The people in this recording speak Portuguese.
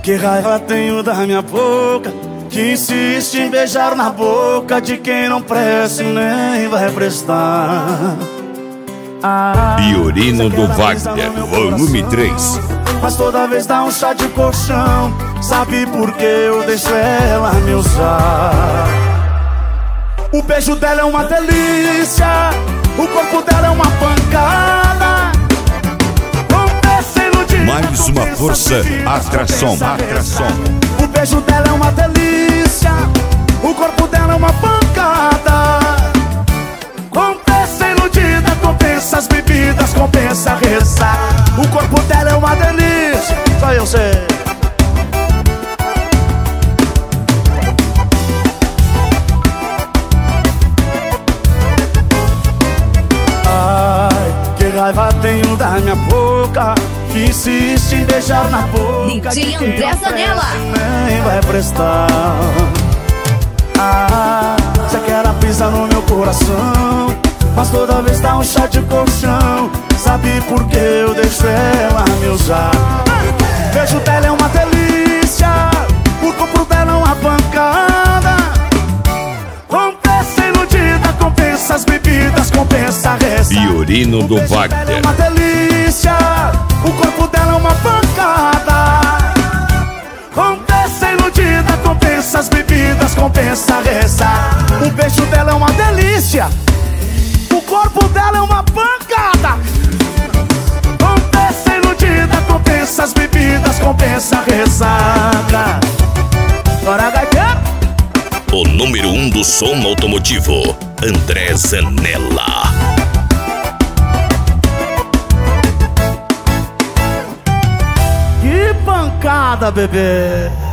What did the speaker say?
que raiva tenho da minha boca, que insiste em beijar na boca de quem não presta e nem vai prestar. Violino do Wagner, volume 3. Mas toda vez dá um chá de colchão. Sabe por que eu deixo ela me usar? O beijo dela é uma delícia, o corpo dela é uma pancada. Mais uma força, atração. O beijo dela é uma delícia, o corpo dela é uma pancada. Compensa iludida, compensa as bebidas, compensa rezar. O corpo dela é uma delícia, só eu sei. Ai, que raiva tenho da minha boca, que insiste em beijar na boca DJ André Zanella, nem vai prestar. Você quer a brisa no meu coração, mas toda vez dá um chá de colchão. Sabe por que eu deixo ela me usar? O beijo dela é uma delícia, o corpo dela é uma pancada. Compensa iludida, compensa as bebidas, compensa a reza. Violino do Wagner. É uma delícia, o corpo dela é uma pancada. Compensa iludida, compensa as bebidas, compensa a rezar. O beijo dela é uma delícia, o corpo dela é uma pancada. Compensa iludida, compensa as bebidas, compensa a ressaca. Bora, gaiteiro! O número 1 do som automotivo, André Zanella. Que pancada, bebê!